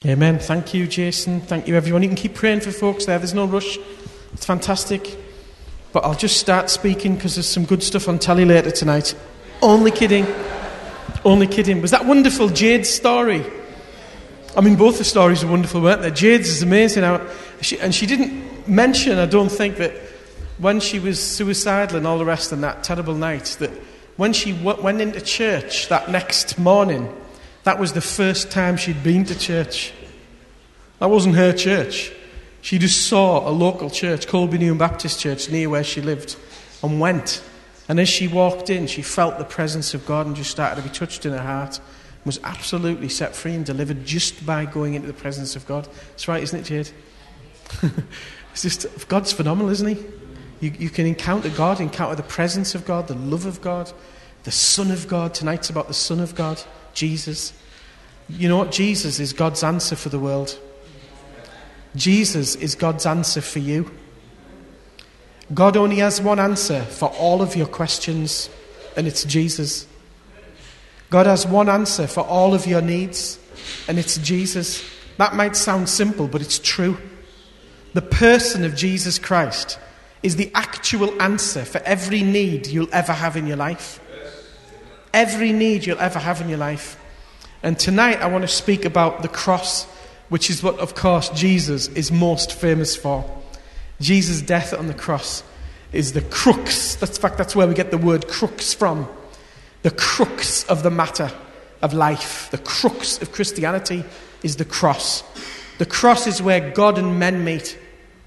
Amen. Thank you, Jason. Thank you, everyone. You can keep praying for folks there. There's no rush. It's fantastic. But I'll just start speaking because there's some good stuff on telly later tonight. Only kidding. Only kidding. Was that wonderful, Jade's story? I mean, both the stories were wonderful, weren't they? Jade's is amazing. And she didn't mention, I don't think, that when she was suicidal and all the rest on that terrible night, that when she went into church that next morning, that was the first time she'd been to church. That wasn't her church. She just saw a local church, Colby New Baptist Church, near where she lived, and went. And as she walked in, she felt the presence of God and just started to be touched in her heart. Was absolutely set free and delivered just by going into the presence of God. That's right, isn't it, Jade? It's just, God's phenomenal, isn't he? You can encounter God, encounter the presence of God, the love of God, the Son of God. Tonight's about the Son of God, Jesus. You know what? Jesus is God's answer for the world. Jesus is God's answer for you. God only has one answer for all of your questions, and it's Jesus. God has one answer for all of your needs, and it's Jesus. That might sound simple, but it's true. The person of Jesus Christ is the actual answer for every need you'll ever have in your life. Every need you'll ever have in your life. And tonight I want to speak about the cross, which is what, of course, Jesus is most famous for. Jesus' death on the cross is the crux. That's where we get the word crux from. The crux of the matter of life. The crux of Christianity is the cross. The cross is where God and men meet.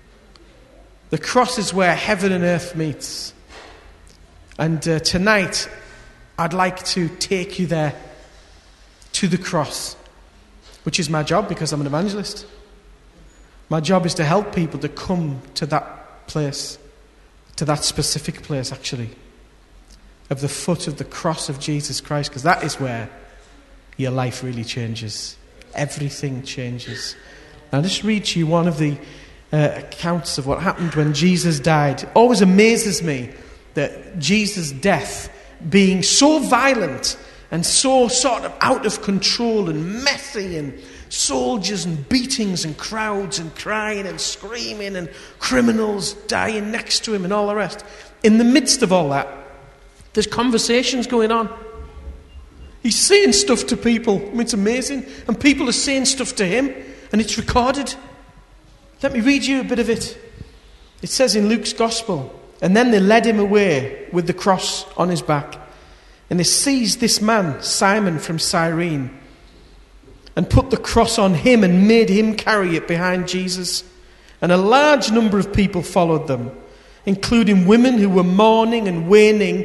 The cross is where heaven and earth meets. And tonight, I'd like to take you there, to the cross, which is my job because I'm an evangelist. My job is to help people to come to that place, to that specific place, actually, of the foot of the cross of Jesus Christ, because that is where your life really changes. Everything changes. Now, I'll just read to you one of the accounts of what happened when Jesus died. It always amazes me that Jesus' death, being so violent and so sort of out of control and messy, and soldiers and beatings and crowds and crying and screaming and criminals dying next to him and all the rest. In the midst of all that, there's conversations going on. He's saying stuff to people. I mean, it's amazing. And people are saying stuff to him, and it's recorded. Let me read you a bit of it. It says in Luke's Gospel, and then they led him away with the cross on his back. And they seized this man, Simon from Cyrene, and put the cross on him and made him carry it behind Jesus. And a large number of people followed them, including women who were mourning and wailing.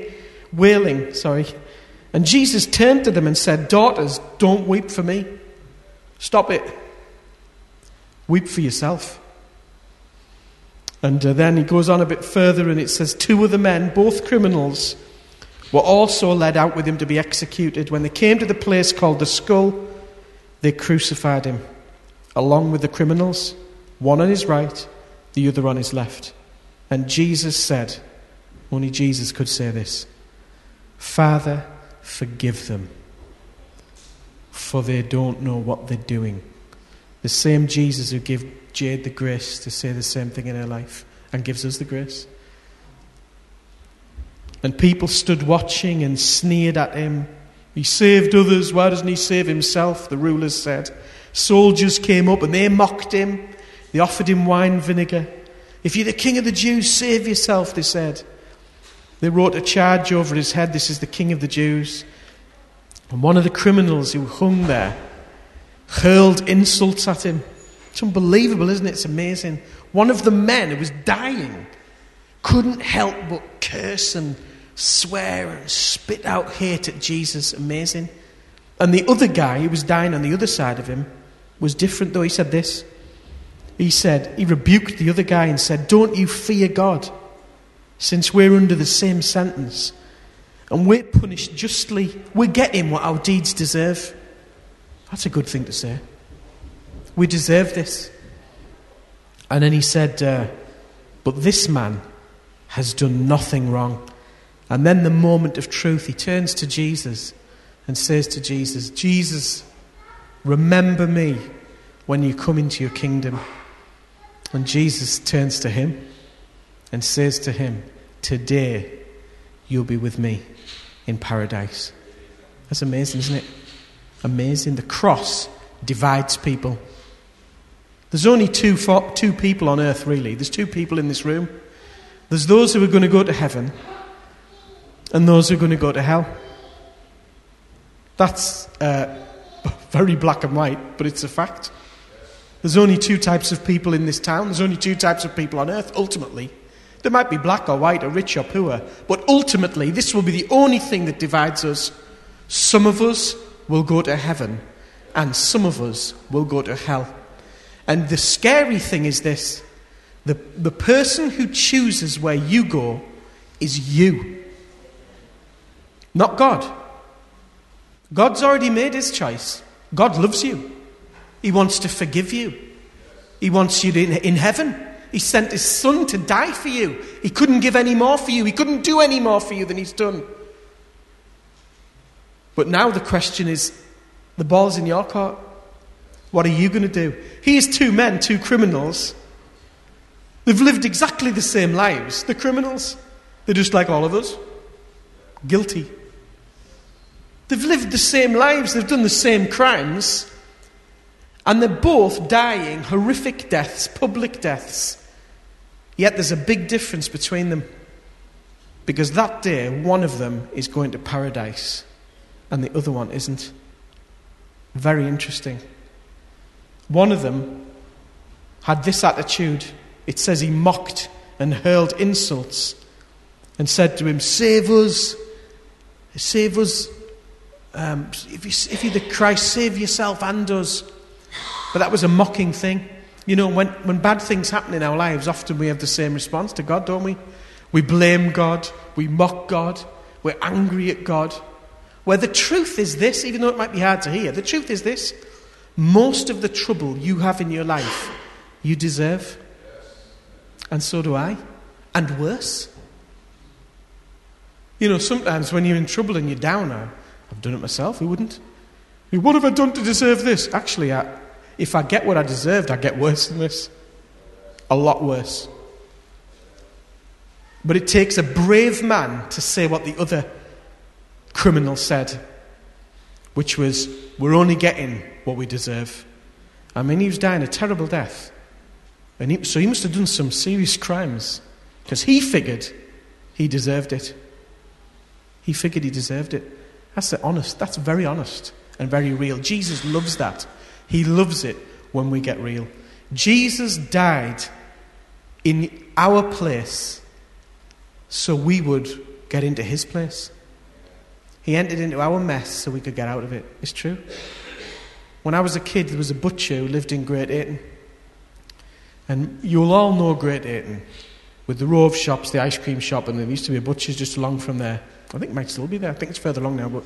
And Jesus turned to them and said, "Daughters, don't weep for me. Stop it. Weep for yourself." And then he goes on a bit further and it says, 2 other men, both criminals, were also led out with him to be executed. When they came to the place called the Skull, they crucified him, along with the criminals, one on his right, the other on his left. And Jesus said, only Jesus could say this, "Father, forgive them, for they don't know what they're doing." The same Jesus who gave Jade the grace to say the same thing in her life and gives us the grace. And people stood watching and sneered at him. He saved others, why doesn't he save himself? The rulers said. Soldiers came up and they mocked him. They offered him wine vinegar. "If you're the king of the Jews, save yourself," they said. They wrote a charge over his head, "This is the king of the Jews." And one of the criminals who hung there hurled insults at him. It's unbelievable, isn't it? It's amazing. One of the men who was dying couldn't help but curse and swear and spit out hate at Jesus. Amazing. And the other guy who was dying on the other side of him was different, though. He said this. He rebuked the other guy and said, "Don't you fear God, since we're under the same sentence and we're punished justly. We're getting what our deeds deserve." That's a good thing to say. We deserve this. And then he said, "But this man has done nothing wrong." And then the moment of truth, he turns to Jesus and says to Jesus, "Jesus, remember me when you come into your kingdom. And Jesus turns to him and says to him, today you'll be with me in paradise. That's amazing, isn't it? Amazing. The cross divides people. There's only two people on earth, really. There's two people in this room. There's those who are going to go to heaven and those who are going to go to hell. That's very black and white, but it's a fact. There's only two types of people in this town. There's only two types of people on earth, ultimately. There might be black or white or rich or poor, but ultimately this will be the only thing that divides us. Some of us will go to heaven and some of us will go to hell. And the scary thing is this: the person who chooses where you go is you, not God. God's already made his choice. God loves you. He wants to forgive you. He wants you in heaven. He sent his son to die for you. He couldn't give any more for you. He couldn't do any more for you than he's done. But now the question is, the ball's in your court. What are you going to do? Here's two men, two criminals. They've lived exactly the same lives. The criminals, they're just like all of us. Guilty. They've lived the same lives. They've done the same crimes. And they're both dying horrific deaths, public deaths. Yet there's a big difference between them. Because that day, one of them is going to paradise and the other one isn't. Very interesting. One of them had this attitude. It says he mocked and hurled insults and said to him, save us. Save us. If you're the Christ, save yourself and us. But that was a mocking thing. You know, when bad things happen in our lives, often we have the same response to God, don't we? We blame God. We mock God. We're angry at God. Where the truth is this, even though it might be hard to hear, the truth is this: most of the trouble you have in your life, you deserve. And so do I. And worse. You know, sometimes when you're in trouble and you're down, I've done it myself, who wouldn't? What have I done to deserve this? Actually, if I get what I deserved, I get worse than this. A lot worse. But it takes a brave man to say what the other criminal said, which was, we're only getting what we deserve. I mean, he was dying a terrible death. So he must have done some serious crimes, because he figured he deserved it. He figured he deserved it. That's very honest and very real. Jesus loves that. He loves it when we get real. Jesus died in our place so we would get into his place. He entered into our mess so we could get out of it. It's true. When I was a kid, there was a butcher who lived in Great Ayton. And you'll all know Great Ayton, with the row of shops, the ice cream shop, and there used to be a butcher's just along from there. I think it might still be there. I think it's further along now.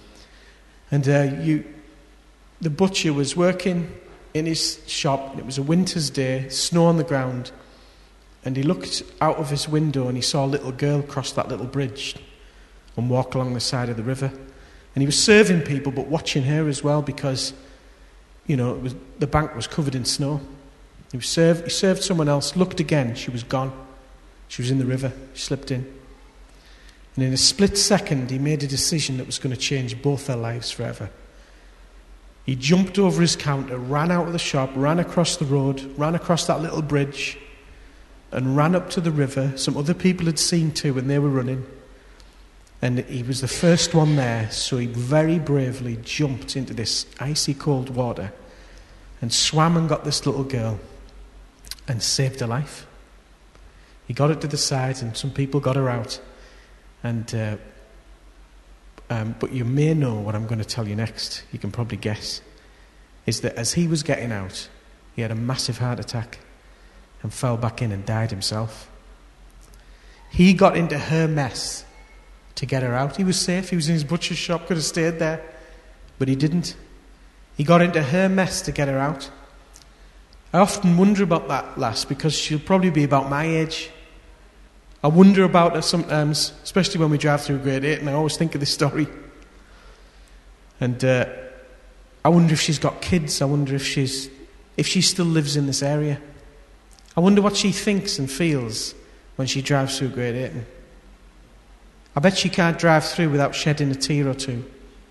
The butcher was working in his shop, and it was a winter's day, snow on the ground, and he looked out of his window and he saw a little girl cross that little bridge and walk along the side of the river. And he was serving people, but watching her as well, because, you know, the bank was covered in snow. He served someone else, looked again, she was gone. She was in the river, she slipped in. And in a split second, he made a decision that was going to change both their lives forever. He jumped over his counter, ran out of the shop, ran across the road, ran across that little bridge, and ran up to the river. Some other people had seen too, and they were running. And he was the first one there, so he very bravely jumped into this icy cold water and swam and got this little girl and saved her life. He got her to the side, and some people got her out. And but you may know what I'm going to tell you next. You can probably guess. Is that as he was getting out, he had a massive heart attack and fell back in and died himself. He got into her mess to get her out. He was safe. He was in his butcher's shop, could have stayed there. But he didn't. He got into her mess to get her out. I often wonder about that lass, because she'll probably be about my age. I wonder about her sometimes, especially when we drive through Grade 8, and I always think of this story. And I wonder if she's got kids. I wonder if she's if she still lives in this area. I wonder what she thinks and feels when she drives through Great Ayton. I bet she can't drive through without shedding a tear or two.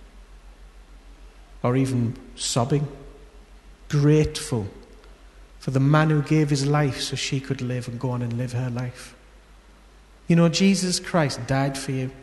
Or even sobbing. Grateful for the man who gave his life so she could live and go on and live her life. You know, Jesus Christ died for you.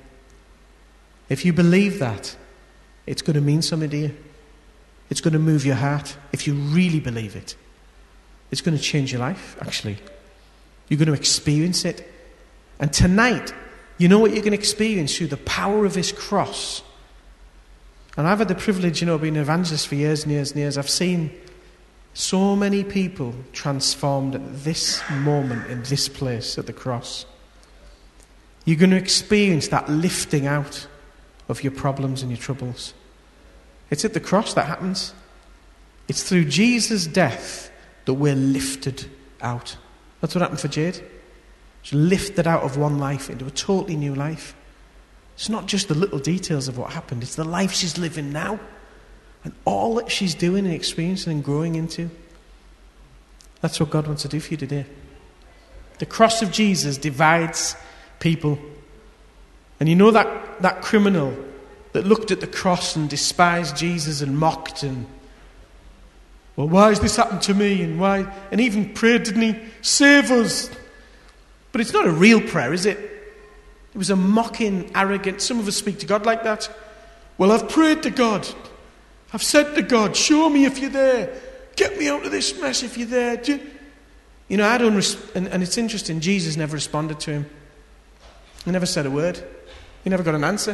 If you believe that, it's going to mean something to you. It's going to move your heart. If you really believe it, it's going to change your life, actually. You're going to experience it. And tonight, you know what you're going to experience through the power of his cross. And I've had the privilege, being an evangelist for years and years and years. I've seen so many people transformed at this moment in this place at the cross. You're going to experience that lifting out of your problems and your troubles. It's at the cross that happens. It's through Jesus' death that we're lifted out. That's what happened for Jade. She's lifted out of one life into a totally new life. It's not just the little details of what happened, it's the life she's living now. And all that she's doing and experiencing and growing into. That's what God wants to do for you today. The cross of Jesus divides people. And you know that criminal that looked at the cross and despised Jesus and mocked and, well, why has this happened to me? And why? And even prayed, didn't he? Save us. But it's not a real prayer, is it? It was a mocking, arrogant, some of us speak to God like that. Well, I've prayed to God. I've said to God, show me if you're there. Get me out of this mess if you're there. I don't, and it's interesting, Jesus never responded to him. He never said a word. He never got an answer.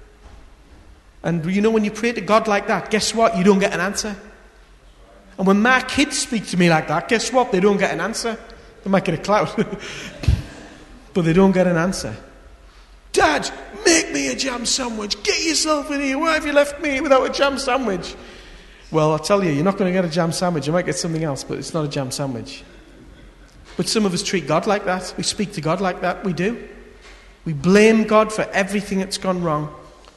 And when you pray to God like that, guess what? You don't get an answer. And when my kids speak to me like that, guess what? They don't get an answer. They might get a clout. But they don't get an answer. Dad, make me a jam sandwich. Get yourself in here. Why have you left me without a jam sandwich? Well, I'll tell you, you're not going to get a jam sandwich. You might get something else, but it's not a jam sandwich. But some of us treat God like that. We speak to God like that. We do. We blame God for everything that's gone wrong.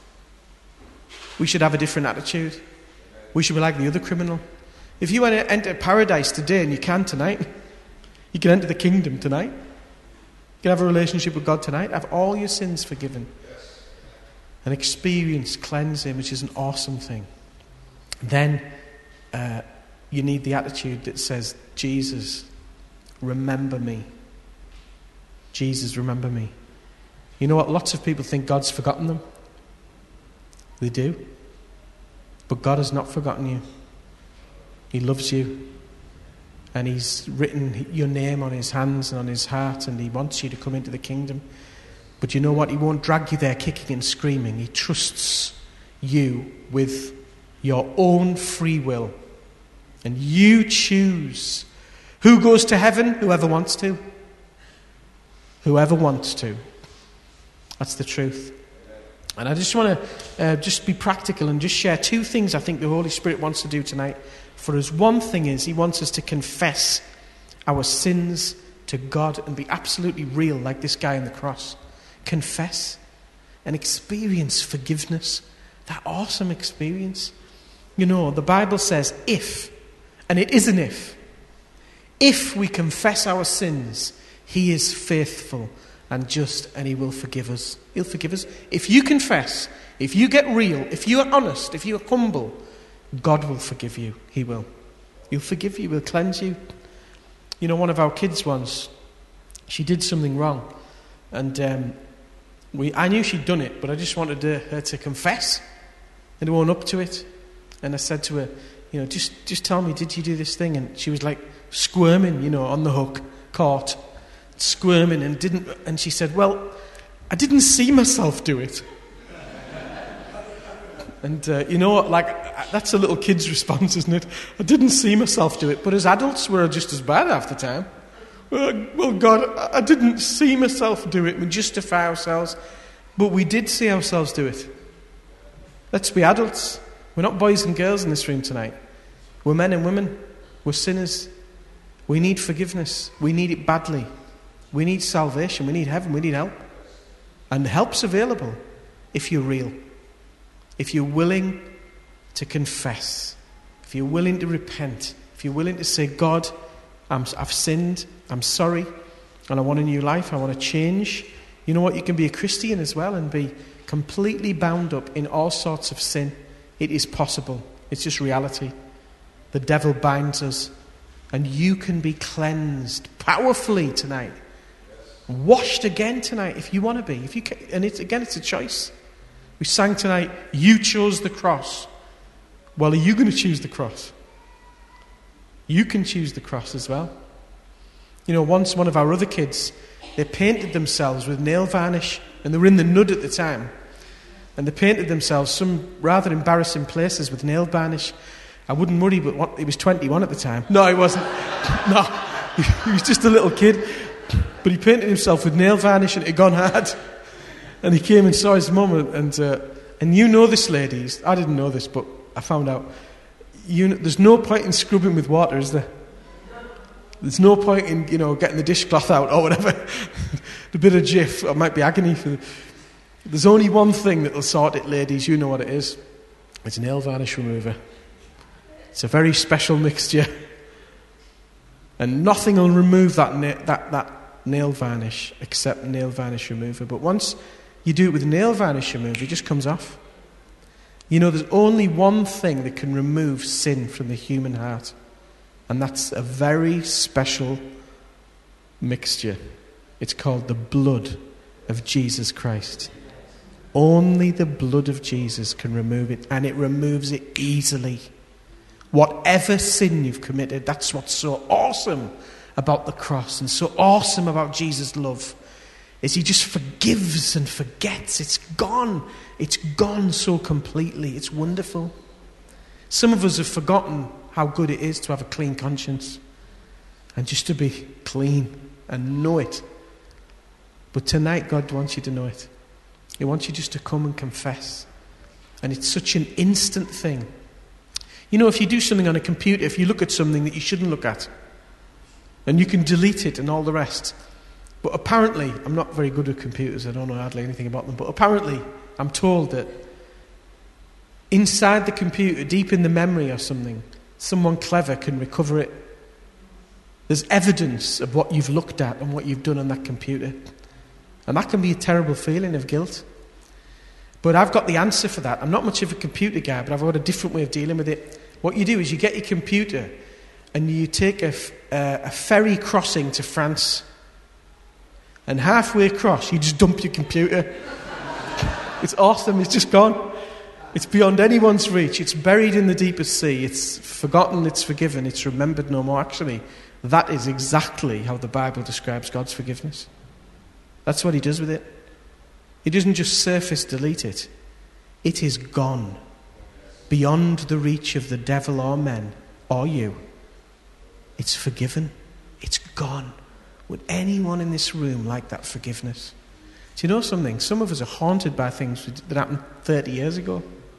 We should have a different attitude. We should be like the other criminal. If you want to enter paradise today, and you can tonight, you can enter the kingdom tonight. You can have a relationship with God tonight, have all your sins forgiven, and experience cleansing, which is an awesome thing. Then you need the attitude that says, Jesus, remember me. Jesus, remember me. You know what? Lots of people think God's forgotten them. They do. But God has not forgotten you. He loves you. And he's written your name on his hands and on his heart, and he wants you to come into the kingdom. But you know what? He won't drag you there kicking and screaming. He trusts you with your own free will. And you choose. Who goes to heaven? Whoever wants to. Whoever wants to. That's the truth. And I just want to just be practical and just share two things I think the Holy Spirit wants to do tonight for us. One thing is he wants us to confess our sins to God and be absolutely real like this guy on the cross. Confess and experience forgiveness. That awesome experience. The Bible says if, and it is an if we confess our sins, he is faithful and just, and he will forgive us. He'll forgive us. If you confess, if you get real, if you are honest, if you are humble, God will forgive you. He will. He'll forgive you. He'll cleanse you. One of our kids once, she did something wrong. And I knew she'd done it, but I just wanted her to confess and own up to it. And I said to her, just tell me, did you do this thing? And she was like squirming, on the hook, caught. Squirming and she said, well, I didn't see myself do it. And that's a little kid's response, isn't it? I didn't see myself do it. But as adults, we're just as bad half the time. Well, God, I didn't see myself do it. We justify ourselves. But we did see ourselves do it. Let's be adults. We're not boys and girls in this room tonight. We're men and women. We're sinners. We need forgiveness. We need it badly. We need salvation. We need heaven. We need help. And help's available if you're real. If you're willing to confess. If you're willing to repent. If if you're willing to say, God, I've sinned, I'm sorry, and I want a new life, I want to change. You know what? You can be a Christian as well and be completely bound up in all sorts of sin. It is possible. It's just reality. The devil binds us. And you can be cleansed powerfully tonight. Washed again tonight if you want to be. If you can, and it's a choice. We sang tonight, you chose the cross. Well, are you going to choose the cross? You can choose the cross as well. You know, once one of our other kids, they painted themselves with nail varnish, and they were in the Nud at the time. And they painted themselves some rather embarrassing places with nail varnish. I wouldn't worry, but he was 21 at the time. No, he wasn't. No, he was just a little kid. But he painted himself with nail varnish and it had gone hard. And he came and saw his mum, and you know this, ladies. I didn't know this, but I found out. There's no point in scrubbing with water, is there? There's no point in, getting the dishcloth out or whatever. A bit of jiff, it might be agony. There's only one thing that will sort it, ladies. You know what it is. It's nail varnish remover. It's a very special mixture. And nothing will remove that nail varnish except nail varnish remover. But once you do it with nail varnish remover, it just comes off. There's only one thing that can remove sin from the human heart. And that's a very special mixture. It's called the blood of Jesus Christ. Only the blood of Jesus can remove it, and it removes it easily. Whatever sin you've committed, that's what's so awesome about the cross and so awesome about Jesus' love, is he just forgives and forgets. It's gone. It's gone so completely. It's wonderful. Some of us have forgotten how good it is to have a clean conscience and just to be clean and know it. But tonight God wants you to know it. He wants you just to come and confess. And it's such an instant thing. If you do something on a computer, if you look at something that you shouldn't look at, and you can delete it and all the rest. But apparently, I'm not very good at computers, I don't know hardly anything about them, but apparently I'm told that inside the computer, deep in the memory or something, someone clever can recover it. There's evidence of what you've looked at and what you've done on that computer. And that can be a terrible feeling of guilt. But I've got the answer for that. I'm not much of a computer guy, but I've got a different way of dealing with it. What you do is you get your computer and you take a ferry crossing to France. And halfway across, you just dump your computer. It's awesome. It's just gone. It's beyond anyone's reach. It's buried in the deepest sea. It's forgotten. It's forgiven. It's remembered no more. Actually, that is exactly how the Bible describes God's forgiveness. That's what he does with it. He doesn't just surface delete it. It is gone. Beyond the reach of the devil or men or you. It's forgiven. It's gone. Would anyone in this room like that forgiveness? Do you know something? Some of us are haunted by things that happened 30 years ago.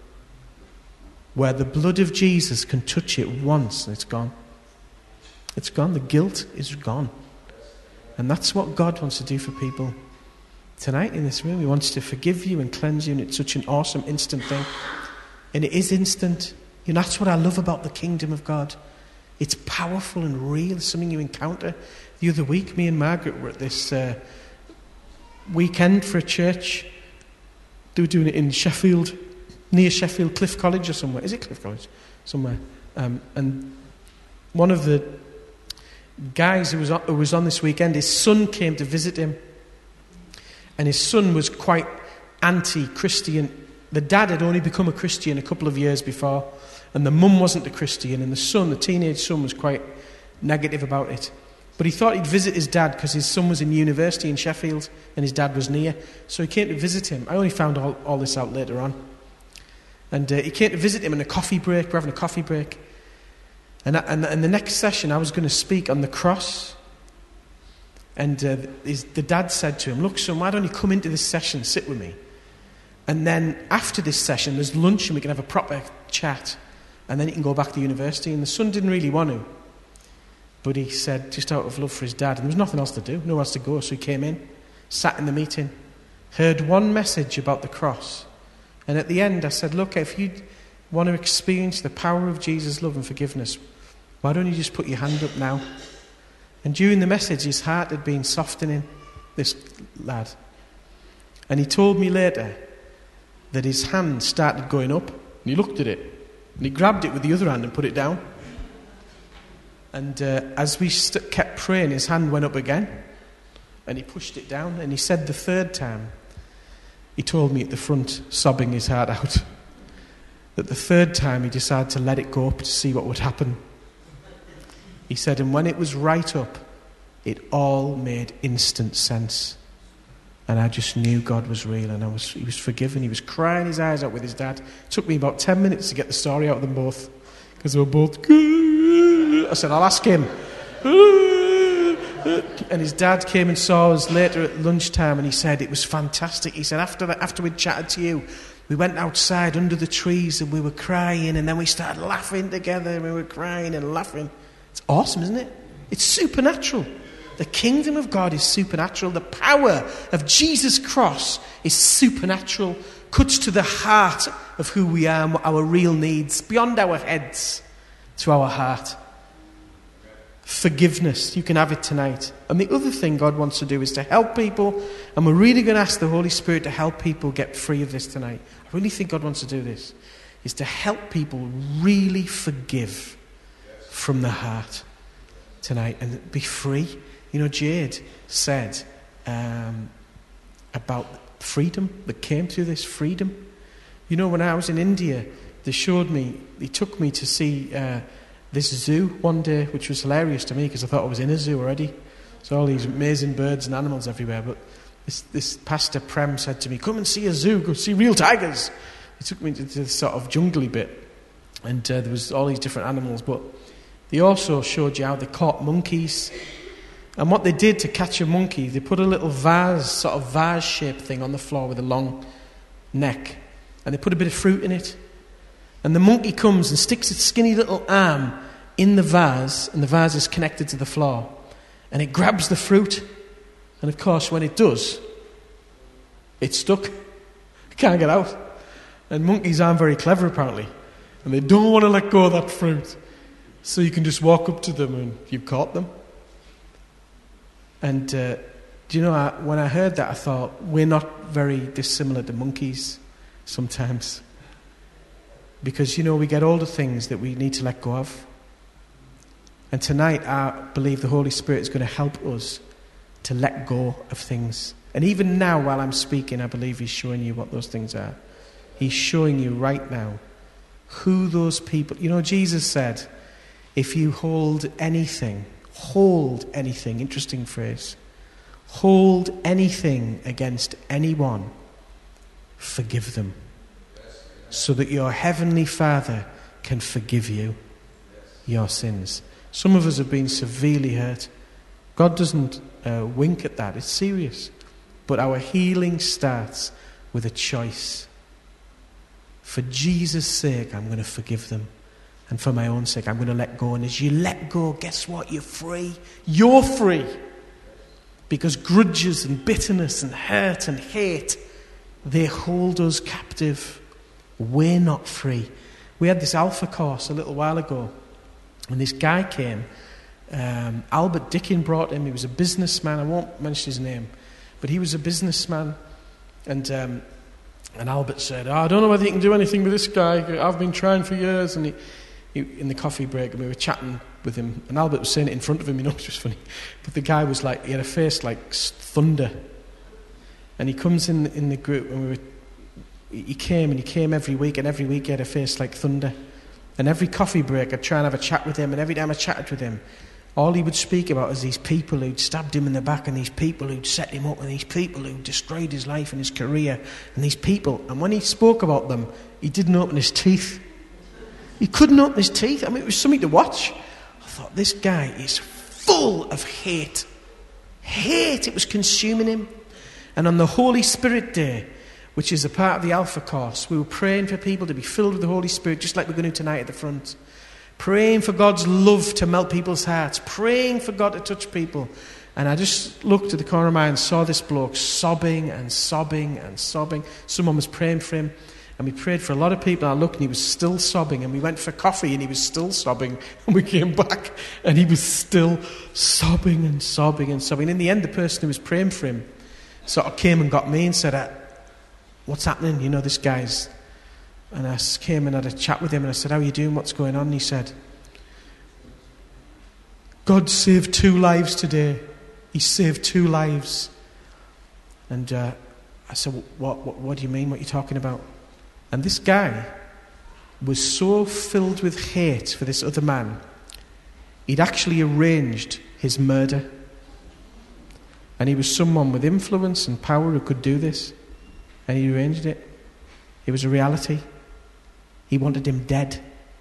Where the blood of Jesus can touch it once and it's gone. It's gone. The guilt is gone. And that's what God wants to do for people tonight in this room. He wants to forgive you and cleanse you, and it's such an awesome instant thing. And it is instant. That's what I love about the kingdom of God. It's powerful and real. It's something you encounter. The other week, me and Margaret were at this weekend for a church. They were doing it in Sheffield, near Sheffield, Cliff College or somewhere. Is it Cliff College? Somewhere. And one of the guys who was on this weekend, his son came to visit him. And his son was quite anti-Christian. The dad had only become a Christian a couple of years before, and the mum wasn't a Christian, and the teenage son, was quite negative about it. But he thought he'd visit his dad because his son was in university in Sheffield and his dad was near. So he came to visit him. I only found all this out later on. And he came to visit him in a coffee break. We're having a coffee break. And the next session I was going to speak on the cross. And the dad said to him, "Look, son, why don't you come into this session, sit with me? And then after this session, there's lunch and we can have a proper chat. And then he can go back to university." And the son didn't really want to. But he said, just out of love for his dad, and there was nothing else to do, nowhere else to go. So he came in, sat in the meeting, heard one message about the cross. And at the end I said, "Look, if you want to experience the power of Jesus' love and forgiveness, Why don't you just put your hand up now? And during the message, his heart had been softening, this lad. And he told me later that his hand started going up, and he looked at it, and he grabbed it with the other hand and put it down. And as we kept praying, his hand went up again, and he pushed it down. And he said the third time, he told me at the front, sobbing his heart out, that the third time he decided to let it go up to see what would happen. He said, and when it was right up, it all made instant sense. And I just knew God was real, and he was forgiven. He was crying his eyes out with his dad. It took me about 10 minutes to get the story out of them both, because they were both, I said, I'll ask him. And his dad came and saw us later at lunchtime, and he said it was fantastic. He said, after we'd chatted to you, we went outside under the trees and we were crying, and then we started laughing together, and we were crying and laughing. It's awesome, isn't it? It's supernatural. The kingdom of God is supernatural. The power of Jesus' cross is supernatural. Cuts to the heart of who we are, our real needs, beyond our heads to our heart. Forgiveness, you can have it tonight. And the other thing God wants to do is to help people, and we're really going to ask the Holy Spirit to help people get free of this tonight. I really think God wants to do this, is to help people really forgive from the heart tonight and be free. You know, Jade said about freedom that came through this freedom. You know, when I was in India, they took me to see this zoo one day, which was hilarious to me because I thought I was in a zoo already. So all these amazing birds and animals everywhere. But this Pastor Prem said to me, come and see a zoo, go see real tigers. He took me to this sort of jungly bit, and there was all these different animals, but they also showed you how they caught monkeys. And what they did to catch a monkey, they put a little vase-shaped thing on the floor with a long neck, and they put a bit of fruit in it. And the monkey comes and sticks its skinny little arm in the vase, and the vase is connected to the floor, and it grabs the fruit. And of course, when it does, it's stuck. It can't get out. And monkeys aren't very clever, apparently, and they don't want to let go of that fruit. So you can just walk up to them and you've caught them. And do you know, when I heard that, I thought, we're not very dissimilar to monkeys sometimes. Because, you know, we get older things that we need to let go of. And tonight, I believe the Holy Spirit is going to help us to let go of things. And even now, while I'm speaking, I believe He's showing you what those things are. He's showing you right now who those people... You know, Jesus said, if you hold anything, interesting phrase, hold anything against anyone, forgive them, so that your heavenly Father can forgive you your sins. Some of us have been severely hurt. God doesn't wink at that. It's serious. But our healing starts with a choice. For Jesus' sake, I'm going to forgive them. And for my own sake, I'm going to let go. And as you let go, guess what? You're free. You're free. Because grudges and bitterness and hurt and hate, they hold us captive. We're not free. We had this Alpha course a little while ago, and this guy came. Albert Dickin brought him. He was a businessman. I won't mention his name, but he was a businessman. And Albert said, I don't know whether you can do anything with this guy. I've been trying for years. And he in the coffee break, and we were chatting with him, and Albert was saying it in front of him, you know, it was funny. But the guy was like, he had a face like thunder. And he comes in the group, and he came every week, and every week he had a face like thunder. And every coffee break, I'd try and have a chat with him, and every time I chatted with him, all he would speak about is these people who'd stabbed him in the back, and these people who'd set him up, and these people who'd destroyed his life and his career, and these people. And when he spoke about them, he didn't open his teeth. He couldn't open his teeth. I mean, it was something to watch. I thought, this guy is full of hate. Hate, it was consuming him. And on the Holy Spirit Day, which is a part of the Alpha course, we were praying for people to be filled with the Holy Spirit, just like we're going to tonight at the front. Praying for God's love to melt people's hearts. Praying for God to touch people. And I just looked at the corner of my eye and saw this bloke sobbing and sobbing and sobbing. Someone was praying for him. And we prayed for a lot of people. I looked and he was still sobbing. And we went for coffee and he was still sobbing. And we came back and he was still sobbing and sobbing and sobbing. In the end, the person who was praying for him sort of came and got me and said, what's happening? You know, this guy's... And I came and had a chat with him and I said, how are you doing? What's going on? And he said, God saved 2 lives today. He saved 2 lives. And I said, what do you mean? What are you talking about? And this guy was so filled with hate for this other man, he'd actually arranged his murder. And he was someone with influence and power who could do this. And he arranged it. It was a reality. He wanted him dead.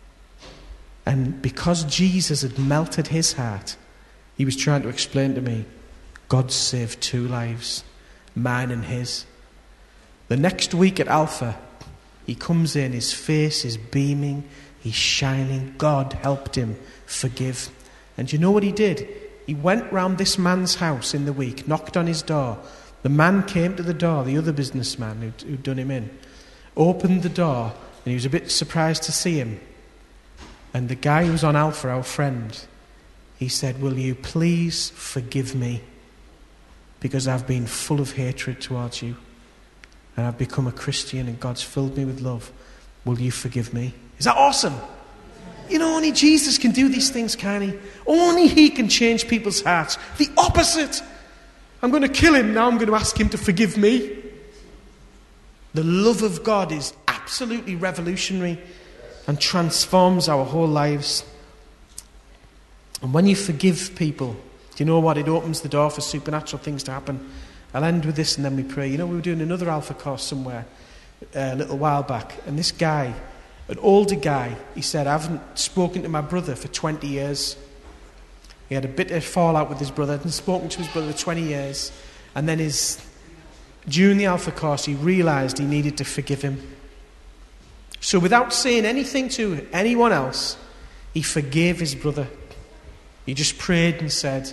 And because Jesus had melted his heart, he was trying to explain to me, God saved 2 lives, mine and his. The next week at Alpha, he comes in, his face is beaming, he's shining. God helped him forgive. And you know what he did? He went round this man's house in the week, knocked on his door. The man came to the door, the other businessman who'd done him in, opened the door, and he was a bit surprised to see him. And the guy who was on Alpha, our friend, he said, will you please forgive me? Because I've been full of hatred towards you. And I've become a Christian and God's filled me with love. Will you forgive me? Is that awesome? You know, only Jesus can do these things, can't he? Only he can change people's hearts. The opposite. I'm going to kill him, now I'm going to ask him to forgive me. The love of God is absolutely revolutionary and transforms our whole lives. And when you forgive people, do you know what? It opens the door for supernatural things to happen. I'll end with this and then we pray. You know, we were doing another Alpha course somewhere a little while back, and this guy, an older guy, he said, I haven't spoken to my brother for 20 years. He had a bit of fallout with his brother, hadn't spoken to his brother for 20 years. And then during the Alpha course, he realised he needed to forgive him. So without saying anything to anyone else, he forgave his brother. He just prayed and said,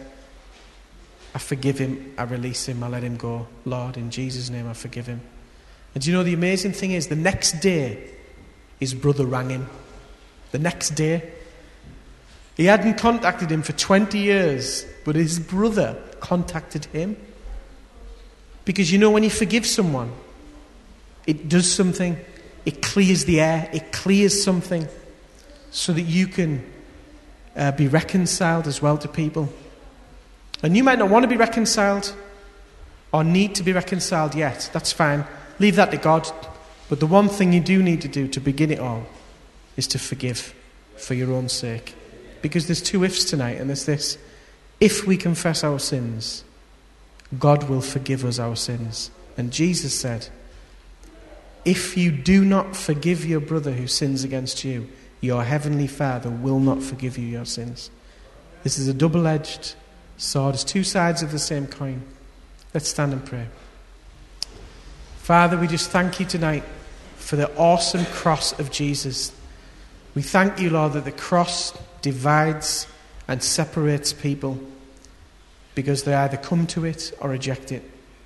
I forgive him, I release him, I let him go. Lord, in Jesus' name, I forgive him. And do you know the amazing thing is, the next day, his brother rang him. The next day. He hadn't contacted him for 20 years, but his brother contacted him. Because you know, when you forgive someone, it does something. It clears the air. It clears something so that you can be reconciled as well to people. And you might not want to be reconciled or need to be reconciled yet. That's fine. Leave that to God. But the one thing you do need to do to begin it all is to forgive for your own sake. Because there's 2 ifs tonight, and there's this. If we confess our sins, God will forgive us our sins. And Jesus said, if you do not forgive your brother who sins against you, your heavenly Father will not forgive you your sins. This is a double-edged sword. It's 2 sides of the same coin. Let's stand and pray. Father, we just thank you tonight for the awesome cross of Jesus. We thank you, Lord, that the cross divides and separates people because they either come to it or reject it.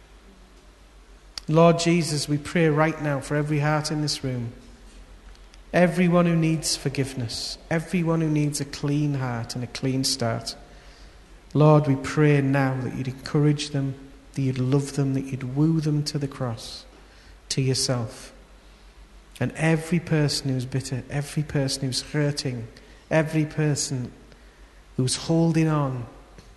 Lord Jesus, we pray right now for every heart in this room, everyone who needs forgiveness, everyone who needs a clean heart and a clean start. Lord, we pray now that you'd encourage them, that you'd love them, that you'd woo them to the cross, to yourself. And every person who's bitter, every person who's hurting, every person who's holding on,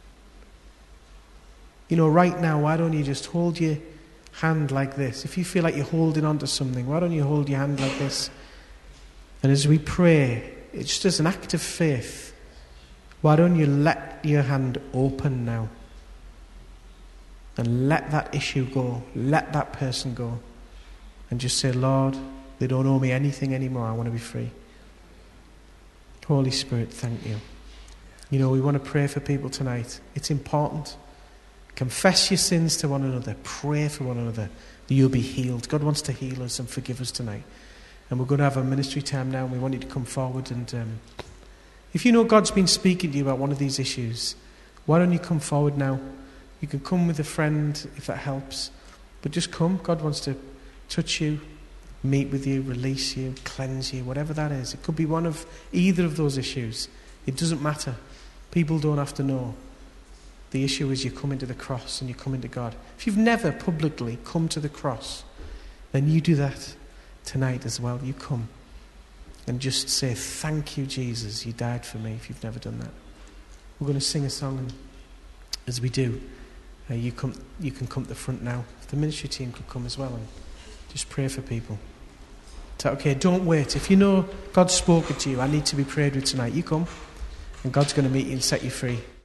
you know, right now, why don't you just hold your hand like this? If you feel like you're holding on to something, why don't you hold your hand like this? And as we pray, it's just as an act of faith, why don't you let your hand open now? And let that issue go. Let that person go. And just say, Lord, they don't owe me anything anymore. I want to be free. Holy Spirit, thank you. You know, we want to pray for people tonight. It's important. Confess your sins to one another. Pray for one another that you'll be healed. God wants to heal us and forgive us tonight. And we're going to have a ministry time now, and we want you to come forward. And if you know God's been speaking to you about one of these issues, why don't you come forward now? You can come with a friend if that helps. But just come. God wants to touch you. meet with you, release you, cleanse you, whatever that is. It could be one of either of those issues. It doesn't matter. People don't have to know. The issue is you come into the cross and you come into God. If you've never publicly come to the cross, then you do that tonight as well. You come and just say, thank you, Jesus, you died for me, if you've never done that. We're going to sing a song, and as we do, you can come to the front now. If the ministry team could come as well and just pray for people. Is that okay? Don't wait. If you know God's spoken to you, I need to be prayed with tonight, you come, and God's going to meet you and set you free.